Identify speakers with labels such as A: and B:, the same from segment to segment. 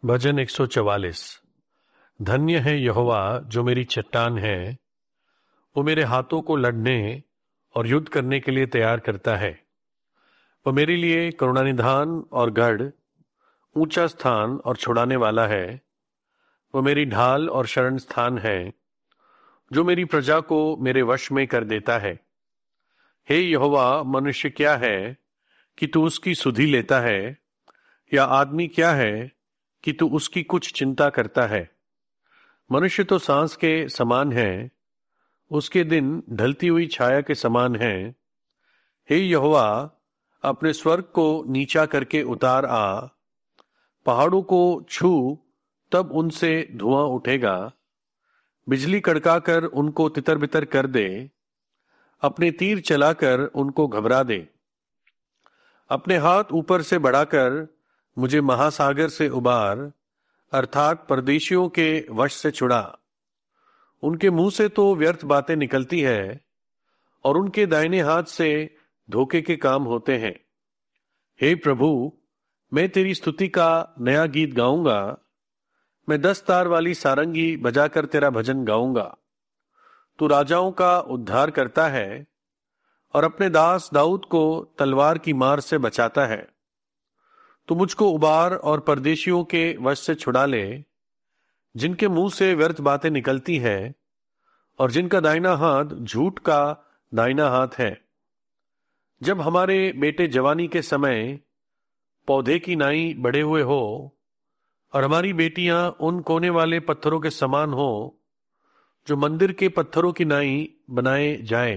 A: भजन 144। धन्य है यहोवा जो मेरी चट्टान है। वो मेरे हाथों को लड़ने और युद्ध करने के लिए तैयार करता है। वो मेरे लिए करुणानिधान और गढ़, ऊंचा स्थान और छुड़ाने वाला है। वो मेरी ढाल और शरण स्थान है, जो मेरी प्रजा को मेरे वश में कर देता है। हे यहोवा, मनुष्य क्या है कि तू उसकी सुधि लेता है, या आदमी क्या है कि तू उसकी कुछ चिंता करता है। मनुष्य तो सांस के समान है, उसके दिन ढलती हुई छाया के समान है। हे यहोवा, अपने स्वर्ग को नीचा करके उतार आ। पहाड़ों को छू, तब उनसे धुआं उठेगा। बिजली कड़काकर उनको तितर बितर कर दे। अपने तीर चलाकर उनको घबरा दे। अपने हाथ ऊपर से बढ़ाकर मुझे महासागर से उबार, अर्थात परदेशियों के वश से छुड़ा। उनके मुंह से तो व्यर्थ बातें निकलती है, और उनके दाहिने हाथ से धोखे के काम होते हैं। हे प्रभु, मैं तेरी स्तुति का नया गीत गाऊंगा। मैं 10 तार वाली सारंगी बजाकर तेरा भजन गाऊंगा। तू राजाओं का उद्धार करता है और अपने दास दाऊद को तलवार की मार से बचाता है। तू मुझको उबार और परदेशियों के वश से छुड़ा ले, जिनके मुंह से व्यर्थ बातें निकलती है और जिनका दाहिना हाथ झूठ का दाहिना हाथ है। जब हमारे बेटे जवानी के समय पौधे की नाई बढ़े हुए हो, और हमारी बेटियां उन कोने वाले पत्थरों के समान हो जो मंदिर के पत्थरों की नाई बनाए जाए।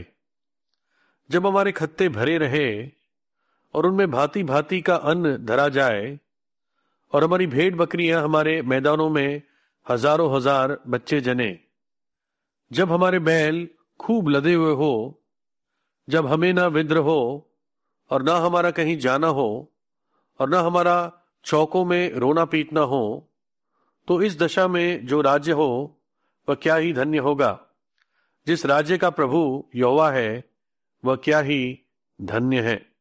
A: जब हमारे खत्ते भरे रहे और उनमें भांति भांति का अन्न धरा जाए, और हमारी भेड़ बकरियां हमारे मैदानों में हजारों हजार बच्चे जने। जब हमारे बैल खूब लदे हुए हो, जब हमें ना विद्र हो और ना हमारा कहीं जाना हो, और ना हमारा चौकों में रोना पीटना हो, तो इस दशा में जो राज्य हो वह क्या ही धन्य होगा। जिस राज्य का प्रभु यहोवा है, वह क्या ही धन्य है।